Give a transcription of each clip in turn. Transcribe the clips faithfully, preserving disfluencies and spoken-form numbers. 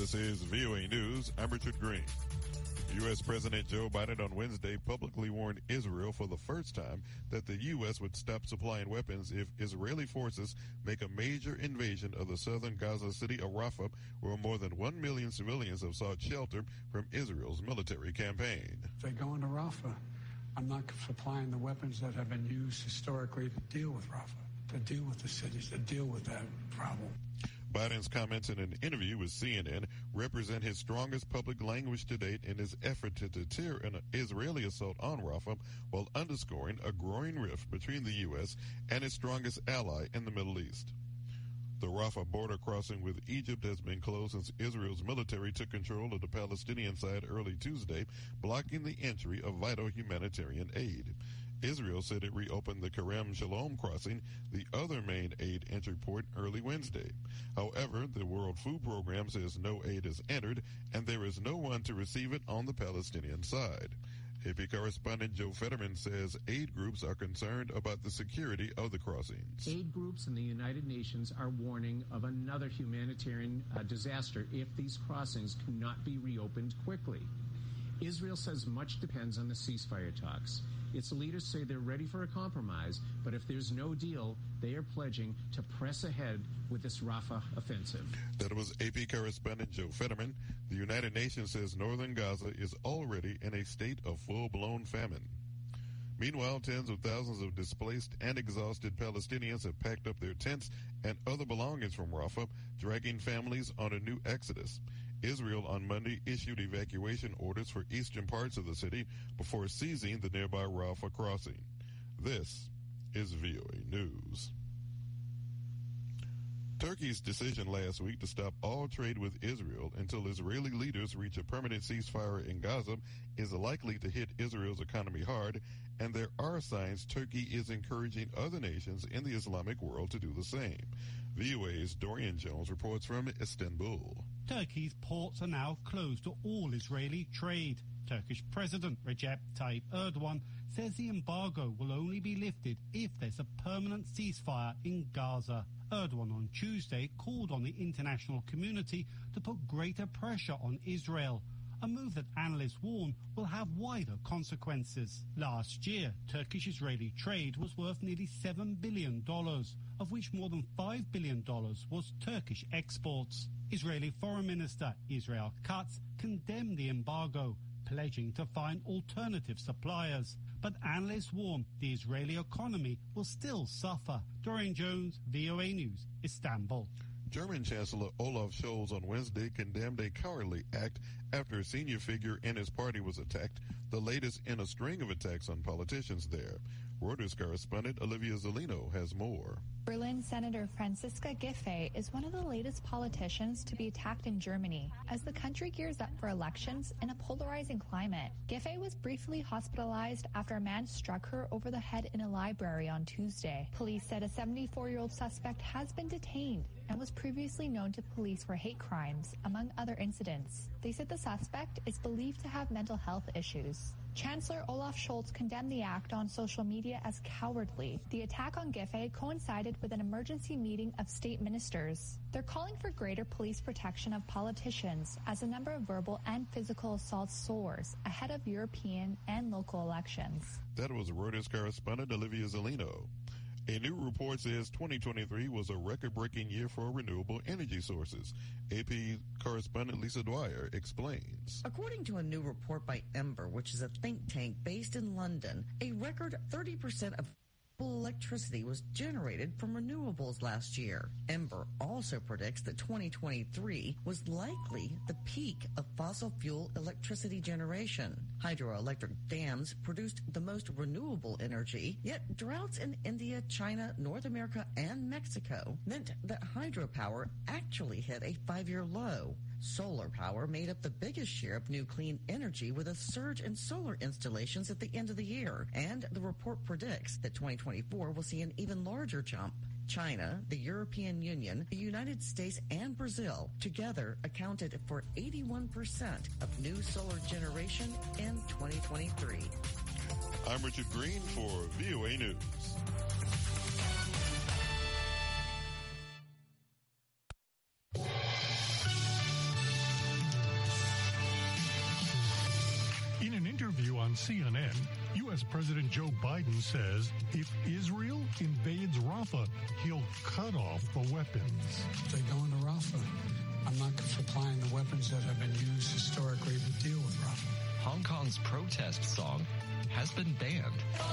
This is V O A News. I'm Richard Green. U S. President Joe Biden on Wednesday publicly warned Israel for the first time that the U S would stop supplying weapons if Israeli forces make a major invasion of the southern Gaza city of Rafah, where more than one million civilians have sought shelter from Israel's military campaign. If they go into Rafah, I'm not supplying the weapons that have been used historically to deal with Rafah, to deal with the cities, to deal with that problem. Biden's comments in an interview with C N N represent his strongest public language to date in his effort to deter an Israeli assault on Rafah, while underscoring a growing rift between the U S and its strongest ally in the Middle East. The Rafah border crossing with Egypt has been closed since Israel's military took control of the Palestinian side early Tuesday, blocking the entry of vital humanitarian aid. Israel said it reopened the Kerem Shalom crossing, the other main aid entry port, early Wednesday. However, the World Food Program says no aid is entered and there is no one to receive it on the Palestinian side. A P correspondent Joe Fetterman says aid groups are concerned about the security of the crossings. Aid groups in the United Nations are warning of another humanitarian uh, disaster if these crossings cannot be reopened quickly. Israel says much depends on the ceasefire talks. Its leaders say they're ready for a compromise, but if there's no deal, they are pledging to press ahead with this Rafah offensive. That was A P correspondent Joe Fetterman. The United Nations says northern Gaza is already in a state of full-blown famine. Meanwhile, tens of thousands of displaced and exhausted Palestinians have packed up their tents and other belongings from Rafah, dragging families on a new exodus. Israel on Monday issued evacuation orders for eastern parts of the city before seizing the nearby Rafah crossing. This is V O A News. Turkey's decision last week to stop all trade with Israel until Israeli leaders reach a permanent ceasefire in Gaza is likely to hit Israel's economy hard, and there are signs Turkey is encouraging other nations in the Islamic world to do the same. V O A's Dorian Jones reports from Istanbul. Turkey's ports are now closed to all Israeli trade. Turkish President Recep Tayyip Erdogan says the embargo will only be lifted if there's a permanent ceasefire in Gaza. Erdogan on Tuesday called on the international community to put greater pressure on Israel, a move that analysts warn will have wider consequences. Last year, Turkish-Israeli trade was worth nearly seven billion dollars, of which more than five billion dollars was Turkish exports. Israeli Foreign Minister Israel Katz condemned the embargo, pledging to find alternative suppliers. But analysts warn the Israeli economy will still suffer. Dorian Jones, V O A News, Istanbul. German Chancellor Olaf Scholz on Wednesday condemned a cowardly act after a senior figure in his party was attacked, the latest in a string of attacks on politicians there. Reuters correspondent Olivia Zolino has more. Berlin Senator Franziska Giffey is one of the latest politicians to be attacked in Germany as the country gears up for elections in a polarizing climate. Giffey was briefly hospitalized after a man struck her over the head in a library on Tuesday. Police said a seventy-four-year-old suspect has been detained and was previously known to police for hate crimes, among other incidents. They said the suspect is believed to have mental health issues. Chancellor Olaf Scholz condemned the act on social media as cowardly. The attack on Giffey coincided with an emergency meeting of state ministers. They're calling for greater police protection of politicians as the number of verbal and physical assaults soars ahead of European and local elections. That was Reuters correspondent Olivia Zolino. A new report says twenty twenty-three was a record-breaking year for renewable energy sources. A P correspondent Lisa Dwyer explains. According to a new report by Ember, which is a think tank based in London, a record thirty percent of electricity was generated from renewables last year. Ember also predicts that twenty twenty-three was likely the peak of fossil fuel electricity generation. Hydroelectric dams produced the most renewable energy, yet droughts in India, China, North America, and Mexico meant that hydropower actually hit a five-year low. Solar power made up the biggest share of new clean energy, with a surge in solar installations at the end of the year. And the report predicts that twenty twenty-four will see an even larger jump. China, the European Union, the United States, and Brazil together accounted for eighty-one percent of new solar generation in twenty twenty-three. I'm Richard Green for V O A News. an interview on C N N, U S. President Joe Biden says if Israel invades Rafah, he'll cut off the weapons. If they go into Rafah, I'm not supplying the weapons that have been used historically to deal with Rafah. Hong Kong's protest song has been banned.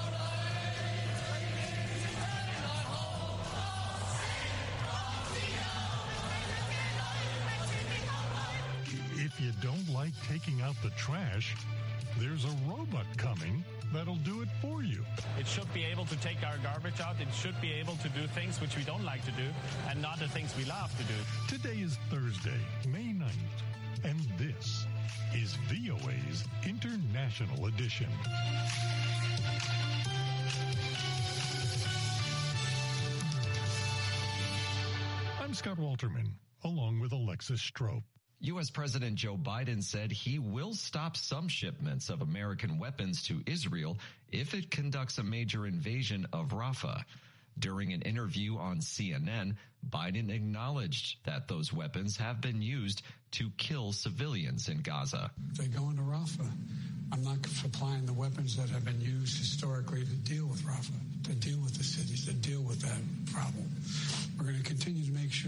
If you don't like taking out the trash, there's a robot coming that'll do it for you. It should be able to take our garbage out. It should be able to do things which we don't like to do and not the things we love to do. Today is Thursday, May ninth, and this is V O A's International Edition. I'm Scott Walterman, along with Alexis Strope. U S. President Joe Biden said he will stop some shipments of American weapons to Israel if it conducts a major invasion of Rafah. During an interview on C N N, Biden acknowledged that those weapons have been used to kill civilians in Gaza. If they go into Rafah, I'm not supplying the weapons that have been used historically to deal with Rafah, to deal with the cities, to deal with that problem. We're going to continue to make sure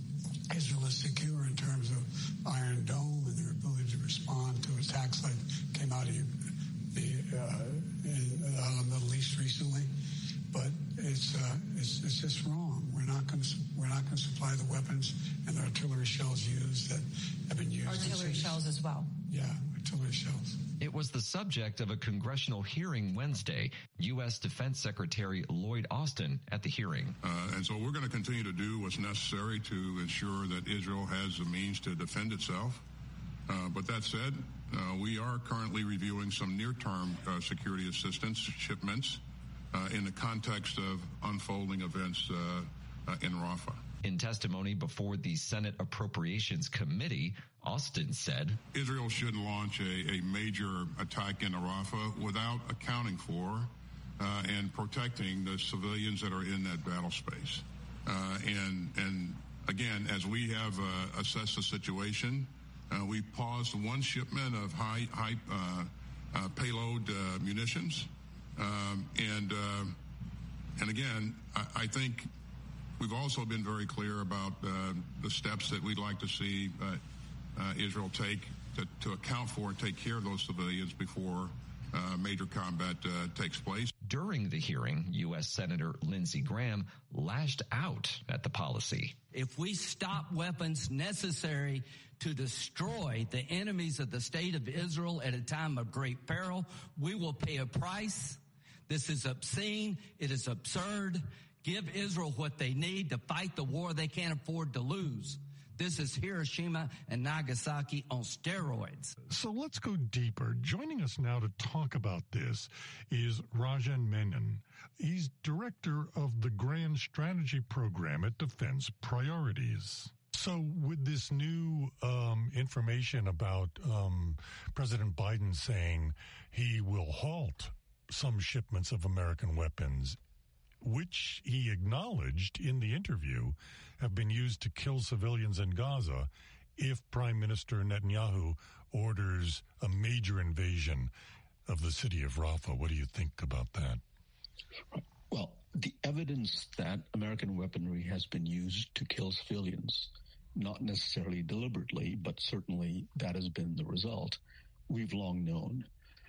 Israel is secure in terms of Iron Dome and their ability to respond to attacks like came out of the uh, in, uh, the Middle East recently. But it's uh, it's it's just wrong. We're not going to we're not going to supply the weapons and the artillery shells used that have been used. Artillery shells as well. Yeah, artillery shells. It was the subject of a congressional hearing Wednesday. U S. Defense Secretary Lloyd Austin at the hearing. Uh, and so we're going to continue to do what's necessary to ensure that Israel has the means to defend itself. Uh, but that said, uh, we are currently reviewing some near-term uh, security assistance shipments uh, in the context of unfolding events uh, uh, in Rafah. In testimony before the Senate Appropriations Committee, Austin said, Israel should launch a, a major attack in Rafah without accounting for uh, and protecting the civilians that are in that battle space. Uh, and, and again, as we have uh, assessed the situation, uh, we paused one shipment of high, high uh, uh, payload uh, munitions. Um, and, uh, and again, I, I think we've also been very clear about uh, the steps that we'd like to see uh, uh, Israel take to, to account for and take care of those civilians before uh, major combat uh, takes place. During the hearing, U S. Senator Lindsey Graham lashed out at the policy. If we stop weapons necessary to destroy the enemies of the state of Israel at a time of great peril, we will pay a price. This is obscene. It is absurd. Give Israel what they need to fight the war they can't afford to lose. This is Hiroshima and Nagasaki on steroids. So let's go deeper. Joining us now to talk about this is Rajan Menon. He's director of the Grand Strategy Program at Defense Priorities. So with this new um, information about um, President Biden saying he will halt some shipments of American weapons, which he acknowledged in the interview have been used to kill civilians in Gaza, if Prime Minister Netanyahu orders a major invasion of the city of Rafah. What do you think about that? Well, the evidence that American weaponry has been used to kill civilians, not necessarily deliberately, but certainly that has been the result, we've long known.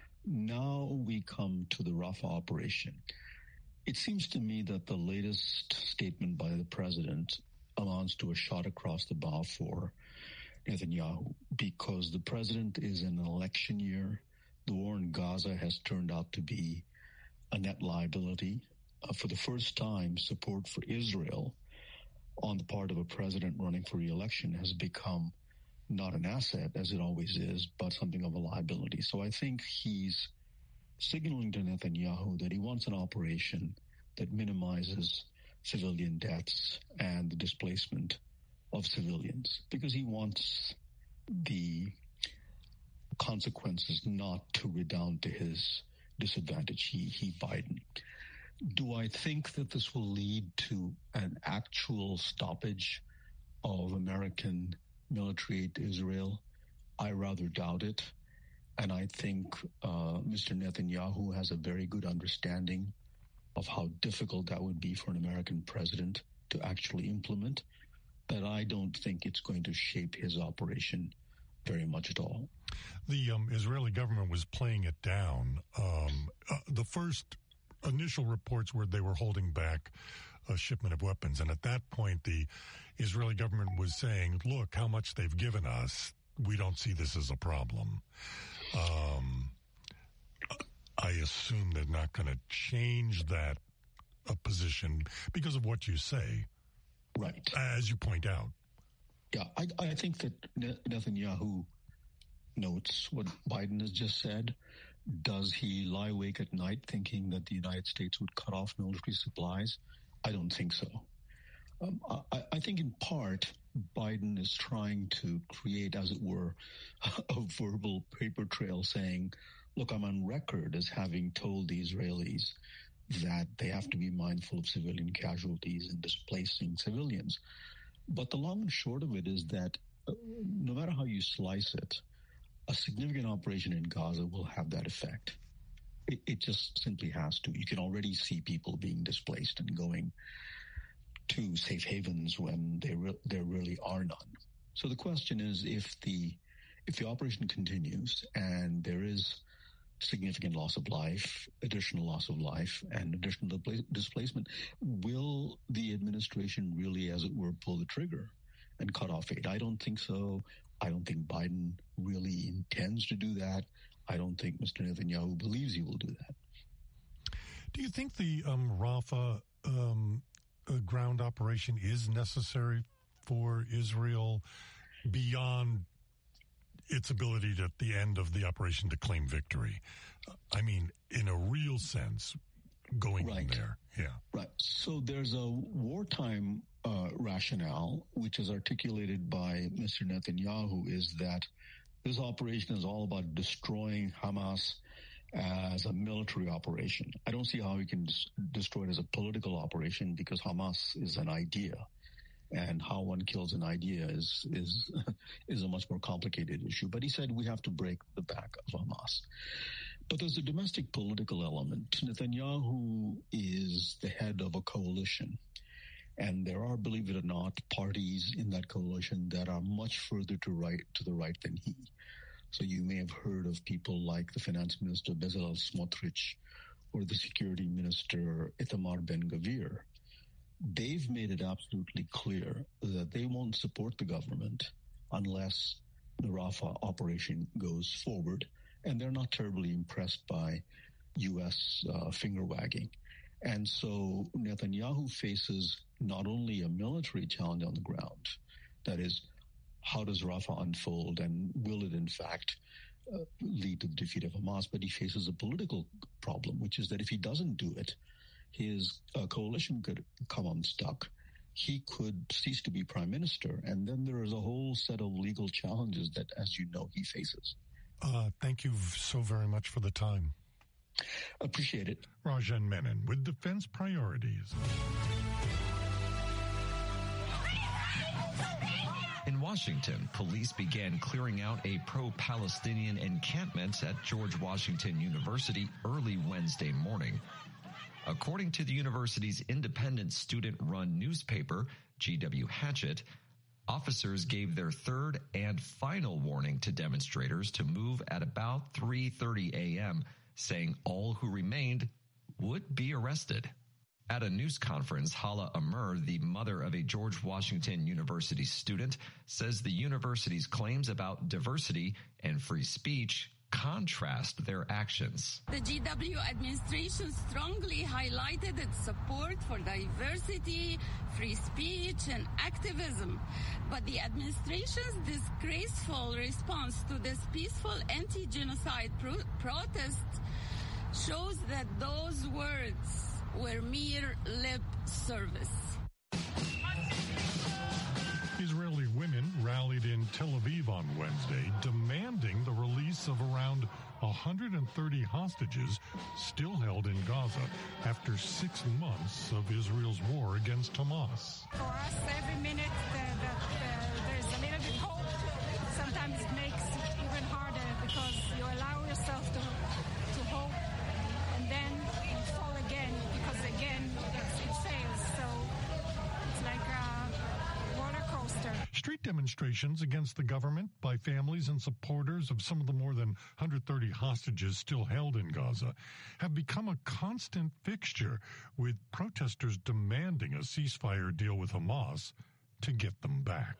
Now we come to the Rafah operation. It seems to me that the latest statement by the president amounts to a shot across the bow for Netanyahu, because the president is in an election year. The war in Gaza has turned out to be a net liability. Uh, for the first time, support for Israel on the part of a president running for re-election has become not an asset, as it always is, but something of a liability. So I think he's signaling to Netanyahu that he wants an operation that minimizes civilian deaths and the displacement of civilians, because he wants the consequences not to redound to his disadvantage, he, he Biden. Do I think that this will lead to an actual stoppage of American military aid to Israel? I rather doubt it. And I think uh, Mister Netanyahu has a very good understanding of how difficult that would be for an American president to actually implement, that I don't think it's going to shape his operation very much at all. The um, Israeli government was playing it down. Um, uh, the first initial reports were they were holding back a shipment of weapons. And at that point, the Israeli government was saying, look, how much they've given us. We don't see this as a problem. Um, I assume they're not going to change that uh, position because of what you say. Right. As you point out. Yeah, I, I think that Netanyahu notes what Biden has just said. Does he lie awake at night thinking that the United States would cut off military supplies? I don't think so. Um, I, I think in part, Biden is trying to create, as it were, a verbal paper trail saying, look, I'm on record as having told the Israelis that they have to be mindful of civilian casualties and displacing civilians. But the long and short of it is that uh, no matter how you slice it, a significant operation in Gaza will have that effect. It, it just simply has to. You can already see people being displaced and going to safe havens when there re- there really are none. So the question is, if the if the operation continues and there is significant loss of life, additional loss of life, and additional displacement, will the administration really, as it were, pull the trigger and cut off aid? I don't think so. I don't think Biden really intends to do that. I don't think Mister Netanyahu believes he will do that. Do you think the um, Rafah um, uh, ground operation is necessary for Israel beyond its ability to, at the end of the operation to claim victory? I mean, in a real sense, going right. in there. Yeah. Right. So there's a wartime uh, rationale, which is articulated by Mister Netanyahu, is that this operation is all about destroying Hamas as a military operation. I don't see how we can des- destroy it as a political operation, because Hamas is an idea. And how one kills an idea is is is a much more complicated issue. But he said we have to break the back of Hamas. But there's a domestic political element. Netanyahu is the head of a coalition. And there are, believe it or not, parties in that coalition that are much further to right to the right than he. So you may have heard of people like the finance minister Bezalel Smotrich or the security minister Itamar Ben-Gvir. They've made it absolutely clear that they won't support the government unless the Rafah operation goes forward, and they're not terribly impressed by U S uh, finger-wagging. And so Netanyahu faces not only a military challenge on the ground, that is, how does Rafah unfold, and will it in fact uh, lead to the defeat of Hamas, but he faces a political problem, which is that if he doesn't do it, his uh, coalition could come unstuck. He could cease to be prime minister. And then there is a whole set of legal challenges that, as you know, he faces. Uh, thank you so very much for the time. Appreciate it. Rajan Menon with Defense Priorities. In Washington, police began clearing out a pro-Palestinian encampment at George Washington University early Wednesday morning. According to the university's independent student-run newspaper, G W Hatchet, officers gave their third and final warning to demonstrators to move at about three thirty a.m., saying all who remained would be arrested. At a news conference, Hala Amr, the mother of a George Washington University student, says the university's claims about diversity and free speech contrast their actions. The G W administration strongly highlighted its support for diversity, free speech, and activism. But the administration's disgraceful response to this peaceful anti-genocide pro- protest shows that those words were mere lip service. Israeli women rallied in Tel Aviv on Wednesday, demanding the release of around one hundred thirty hostages still held in Gaza after six months of Israel's war against Hamas. For us, every minute that, that uh, there's a little bit hope, sometimes it makes it even harder because you allow yourself to, to hope and then you fall again because again it, it fails. So it's like a roller coaster. Street demonstrations against the government by families and supporters of some of the more than one hundred thirty hostages still held in Gaza have become a constant fixture, with protesters demanding a ceasefire deal with Hamas to get them back.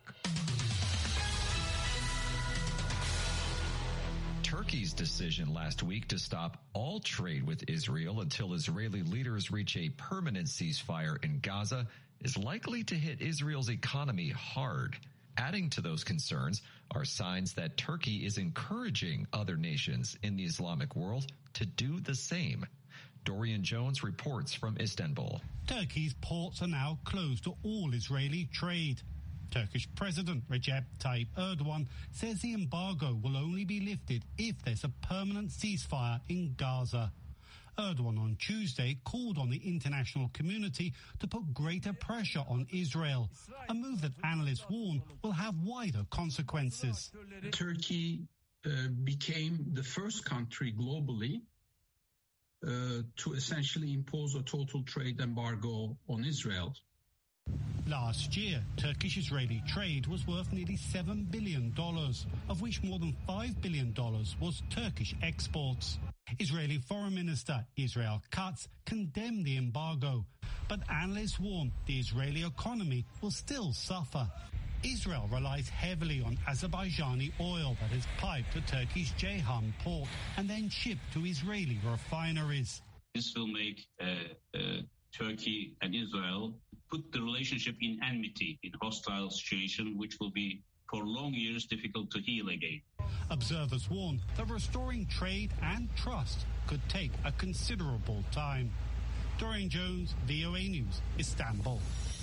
Turkey's decision last week to stop all trade with Israel until Israeli leaders reach a permanent ceasefire in Gaza is likely to hit Israel's economy hard. Adding to those concerns are signs that Turkey is encouraging other nations in the Islamic world to do the same. Dorian Jones reports from Istanbul. Turkey's ports are now closed to all Israeli trade. Turkish President Recep Tayyip Erdogan says the embargo will only be lifted if there's a permanent ceasefire in Gaza. Erdogan on Tuesday called on the international community to put greater pressure on Israel, a move that analysts warn will have wider consequences. Turkey uh, became the first country globally uh, to essentially impose a total trade embargo on Israel. Last year, Turkish-Israeli trade was worth nearly seven billion dollars, of which more than five billion dollars was Turkish exports. Israeli Foreign Minister Israel Katz condemned the embargo, but analysts warn the Israeli economy will still suffer. Israel relies heavily on Azerbaijani oil that is piped to Turkey's Ceyhan port and then shipped to Israeli refineries. This will make uh, uh, Turkey and Israel put the relationship in enmity, in hostile situation, which will be for long years difficult to heal again. Observers warn that restoring trade and trust could take a considerable time. Dorian Jones, V O A News, Istanbul.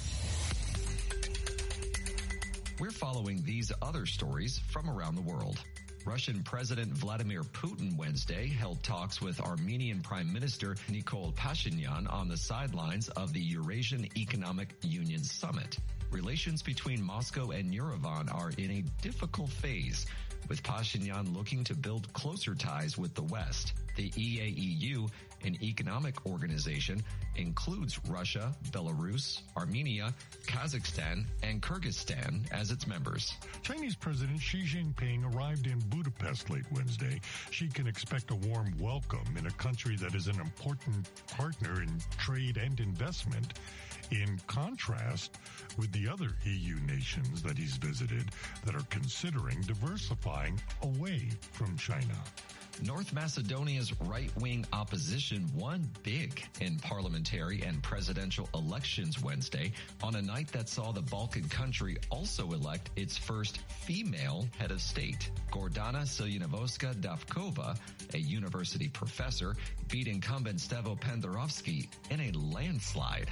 We're following these other stories from around the world. Russian President Vladimir Putin Wednesday held talks with Armenian Prime Minister Nikol Pashinyan on the sidelines of the Eurasian Economic Union Summit. Relations between Moscow and Yerevan are in a difficult phase, with Pashinyan looking to build closer ties with the West. The E A E U, an economic organization, includes Russia, Belarus, Armenia, Kazakhstan, and Kyrgyzstan as its members. Chinese President Xi Jinping arrived in Budapest late Wednesday. Xi can expect a warm welcome in a country that is an important partner in trade and investment, in contrast with the other E U nations that he's visited that are considering diversifying away from China. North Macedonia's right-wing opposition won big in parliamentary and presidential elections Wednesday on a night that saw the Balkan country also elect its first female head of state. Gordana Siljanovska-Davkova, a university professor, beat incumbent Stevo Pendarovsky in a landslide.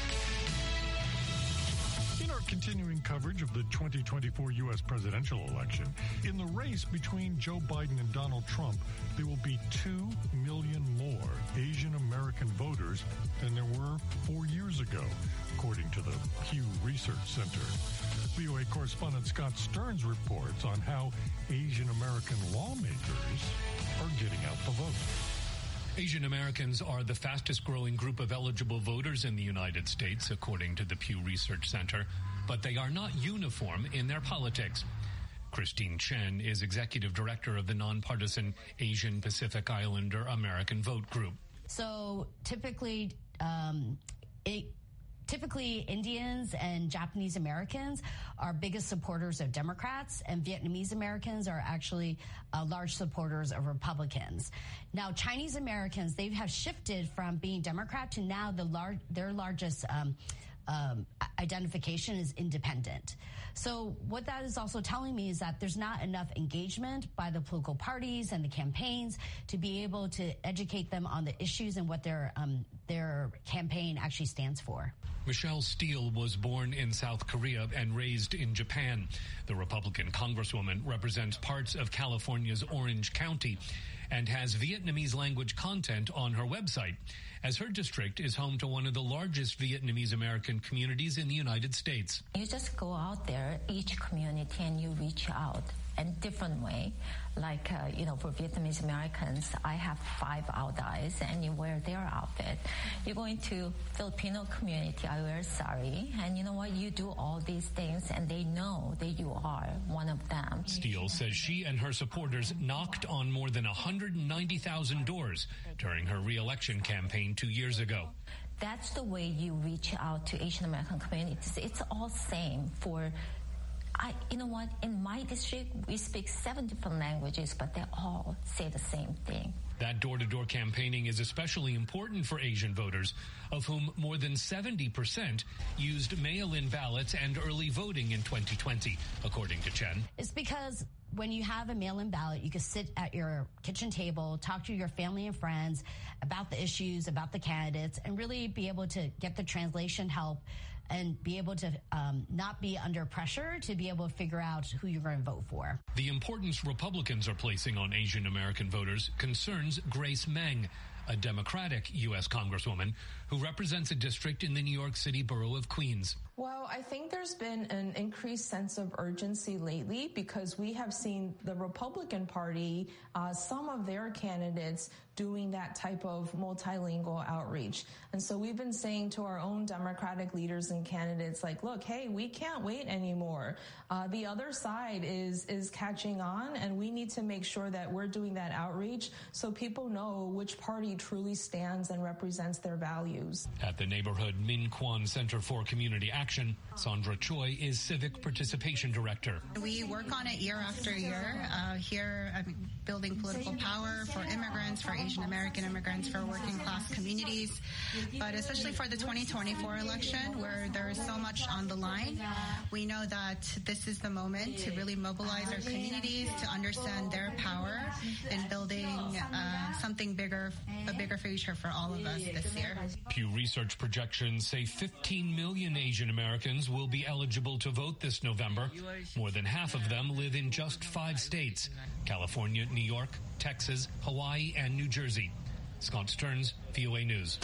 In our continuing coverage of the twenty twenty-four U S presidential election, in the race between Joe Biden and Donald Trump, there will be two million more Asian American voters than there were four years ago, according to the Pew Research Center. V O A correspondent Scott Stearns reports on how Asian American lawmakers are getting out the vote. Asian Americans are the fastest growing group of eligible voters in the United States, according to the Pew Research Center, but they are not uniform in their politics. Christine Chen is executive director of the nonpartisan Asian Pacific Islander American Vote Group. So typically, um, it, typically Indians and Japanese Americans are biggest supporters of Democrats, and Vietnamese Americans are actually uh, large supporters of Republicans. Now, Chinese Americans, they have shifted from being Democrat to now the lar- their largest um, um, identification is independent. So what that is also telling me is that there's not enough engagement by the political parties and the campaigns to be able to educate them on the issues and what their um, their campaign actually stands for. Michelle Steele was born in South Korea and raised in Japan. The Republican congresswoman represents parts of California's Orange County and has Vietnamese language content on her website, as her district is home to one of the largest Vietnamese American communities in the United States. You just go out there, each community, and you reach out in different way. Like, uh, you know, for Vietnamese Americans, I have five outeyes, and you wear their outfit. You go into Filipino community, I wear sari, and you know what? You do all these things, and they know that you are one of them. Steele says she and her supporters knocked on more than one hundred ninety thousand doors during her re-election campaign two years ago. That's the way you reach out to Asian American communities. It's all same for I, you know what, in my district, we speak seven different languages, but they all say the same thing. That door-to-door campaigning is especially important for Asian voters, of whom more than seventy percent used mail-in ballots and early voting in twenty twenty, according to Chen. It's because when you have a mail-in ballot, you can sit at your kitchen table, talk to your family and friends about the issues, about the candidates, and really be able to get the translation help and be able to um, not be under pressure to be able to figure out who you're going to vote for. The importance Republicans are placing on Asian American voters concerns Grace Meng, a Democratic U S Congresswoman who represents a district in the New York City borough of Queens. Well, I think there's been an increased sense of urgency lately because we have seen the Republican Party, uh, some of their candidates doing that type of multilingual outreach. And so we've been saying to our own Democratic leaders and candidates, like, look, hey, we can't wait anymore. Uh, the other side is is catching on, and we need to make sure that we're doing that outreach so people know which party truly stands and represents their values. At the neighborhood Min Kwan Center for Community Action, Sandra Choi is Civic Participation Director. We work on it year after year. Uh, here, I mean, building political power for immigrants, for Asian American immigrants, for working class communities, but especially for the twenty twenty-four election where there is so much on the line. We know that this is the moment to really mobilize our communities to understand their power in building uh, something bigger, a bigger future for all of us this year. Pew Research projections say fifteen million Asian Americans will be eligible to vote this November. More than half of them live in just five states: California, New York, Texas, Hawaii, and New Jersey. Scott Stearns, V O A News.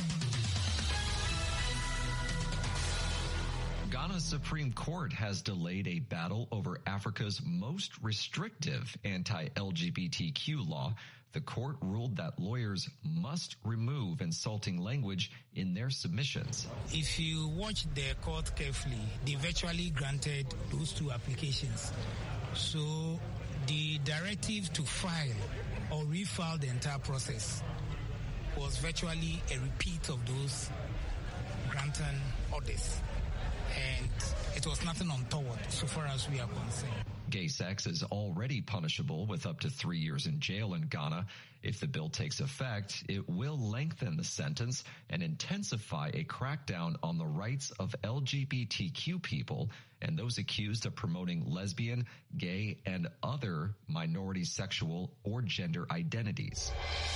Ghana's Supreme Court has delayed a battle over Africa's most restrictive anti-L G B T Q law. The court ruled that lawyers must remove insulting language in their submissions. If you watch the court carefully, they virtually granted those two applications. So the directive to file or refile the entire process was virtually a repeat of those granting orders. And it was nothing untoward so far as we are concerned. Gay sex is already punishable with up to three years in jail in Ghana. If the bill takes effect, it will lengthen the sentence and intensify a crackdown on the rights of L G B T Q people and those accused of promoting lesbian, gay, and other minority sexual or gender identities.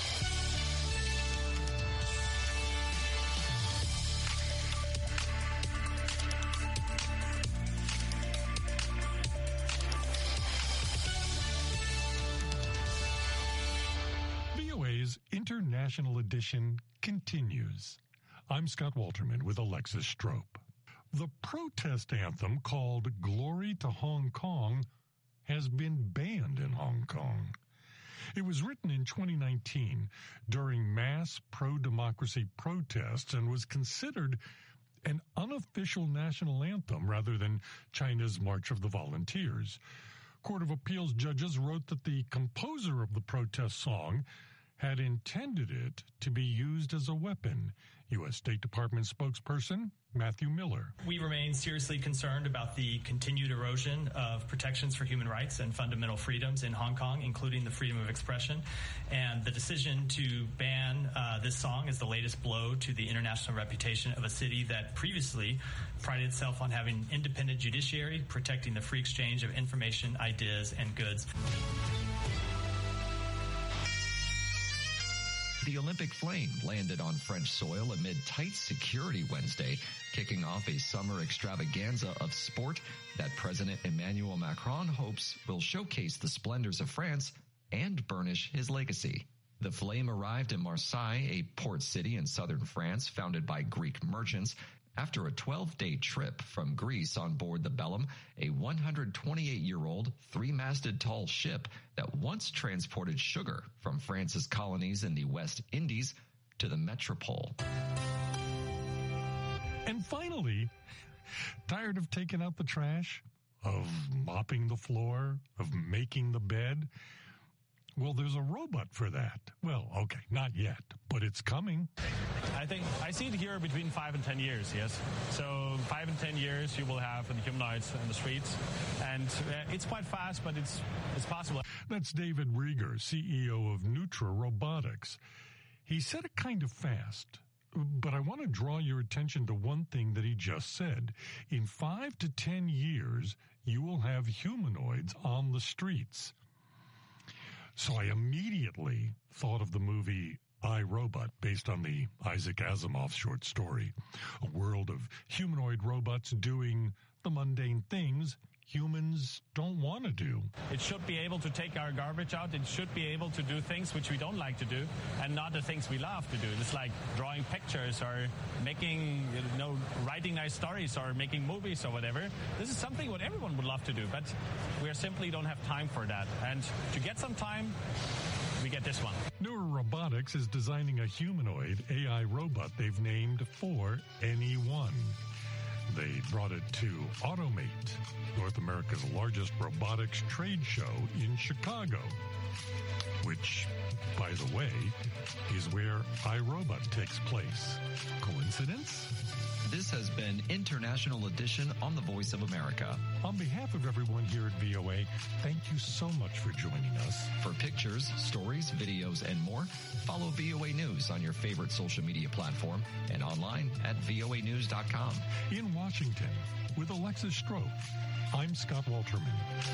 International Edition continues. I'm Scott Walterman with Alexis Strope. The protest anthem called Glory to Hong Kong has been banned in Hong Kong. It was written in twenty nineteen during mass pro-democracy protests and was considered an unofficial national anthem rather than China's March of the Volunteers. Court of Appeals judges wrote that the composer of the protest song had intended it to be used as a weapon. U S. State Department spokesperson Matthew Miller. We remain seriously concerned about the continued erosion of protections for human rights and fundamental freedoms in Hong Kong, including the freedom of expression. And the decision to ban uh, this song is the latest blow to the international reputation of a city that previously prided itself on having an independent judiciary, protecting the free exchange of information, ideas, and goods. The Olympic flame landed on French soil amid tight security Wednesday, kicking off a summer extravaganza of sport that President Emmanuel Macron hopes will showcase the splendors of France and burnish his legacy. The flame arrived in Marseille, a port city in southern France founded by Greek merchants, after a twelve-day trip from Greece on board the Bellum, a one hundred twenty-eight-year-old three-masted tall ship that once transported sugar from France's colonies in the West Indies to the metropole. And finally, tired of taking out the trash, of mopping the floor, of making the bed? Well, there's a robot for that. Well, okay, not yet, but it's coming. I think I see it here between five and ten years, yes. So five and ten years you will have the humanoids in the streets. And uh, it's quite fast, but it's it's possible. That's David Rieger, C E O of Nutra Robotics. He said it kind of fast, but I want to draw your attention to one thing that he just said. In five to ten years, you will have humanoids on the streets. So I immediately thought of the movie I, Robot, based on the Isaac Asimov short story. A world of humanoid robots doing the mundane things humans don't want to do. It should be able to take our garbage out. It should be able to do things which we don't like to do and not the things we love to do. It's like drawing pictures or making, you know, writing nice stories or making movies or whatever. This is something what everyone would love to do, but we simply don't have time for that. And to get some time, we get this one. Nutra Robotics is designing a humanoid A I robot they've named For Anyone. They brought it to Automate, North America's largest robotics trade show in Chicago, which, by the way, is where iRobot takes place. Coincidence? This has been International Edition on the Voice of America. On behalf of everyone here at V O A, thank you so much for joining us. For pictures, stories, videos, and more, follow V O A News on your favorite social media platform and online at V O A news dot com. In Washington, with Alexis Stroh, I'm Scott Walterman.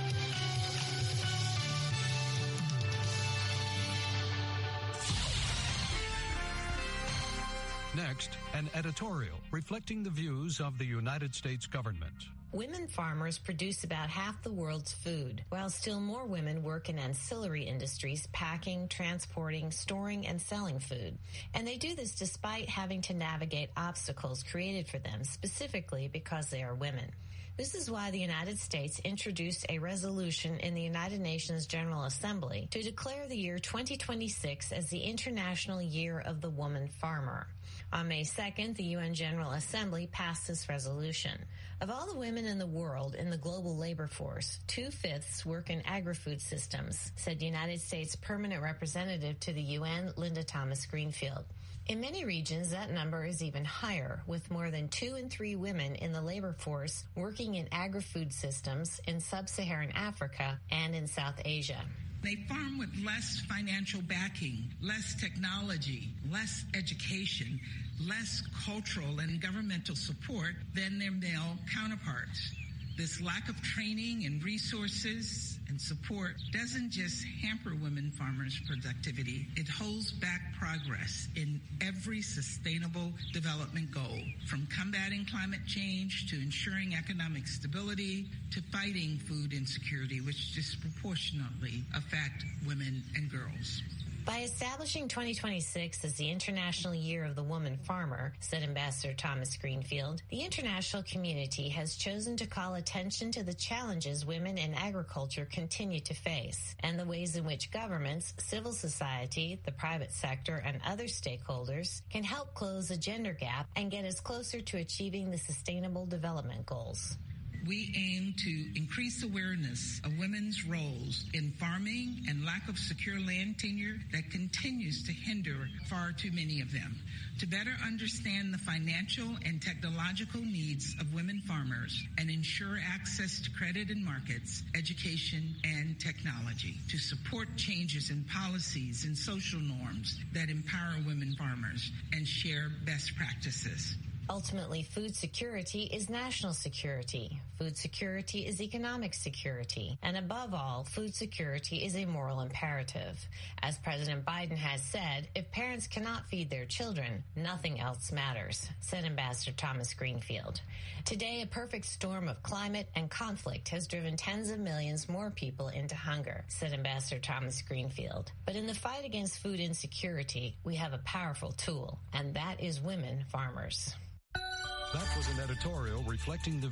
Next, an editorial reflecting the views of the United States government. Women farmers produce about half the world's food, while still more women work in ancillary industries, packing, transporting, storing, and selling food. And they do this despite having to navigate obstacles created for them, specifically because they are women. This is why the United States introduced a resolution in the United Nations General Assembly to declare the year twenty twenty-six as the International Year of the Woman Farmer. On May second, the U N General Assembly passed this resolution. Of all the women in the world in the global labor force, two-fifths work in agri-food systems, said United States Permanent Representative to the U N, Linda Thomas-Greenfield. In many regions, that number is even higher, with more than two in three women in the labor force working in agri-food systems in sub-Saharan Africa and in South Asia. They farm with less financial backing, less technology, less education, less cultural and governmental support than their male counterparts. This lack of training and resources and support doesn't just hamper women farmers' productivity, it holds back progress in every sustainable development goal, from combating climate change to ensuring economic stability to fighting food insecurity, which disproportionately affect women and girls. By establishing twenty twenty-six as the International Year of the Woman Farmer, said Ambassador Thomas Greenfield, the international community has chosen to call attention to the challenges women in agriculture continue to face and the ways in which governments, civil society, the private sector, and other stakeholders can help close the gender gap and get us closer to achieving the Sustainable Development Goals. we aim to increase awareness of women's roles in farming and lack of secure land tenure that continues to hinder far too many of them. To better understand the financial and technological needs of women farmers and ensure access to credit and markets, education, and technology. To support changes in policies and social norms that empower women farmers and share best practices. Ultimately, food security is national security. Food security is economic security. And above all, food security is a moral imperative. As President Biden has said, if parents cannot feed their children, nothing else matters, said Ambassador Thomas Greenfield. Today, a perfect storm of climate and conflict has driven tens of millions more people into hunger, said Ambassador Thomas Greenfield. But in the fight against food insecurity, we have a powerful tool, and that is women farmers. That was an editorial reflecting the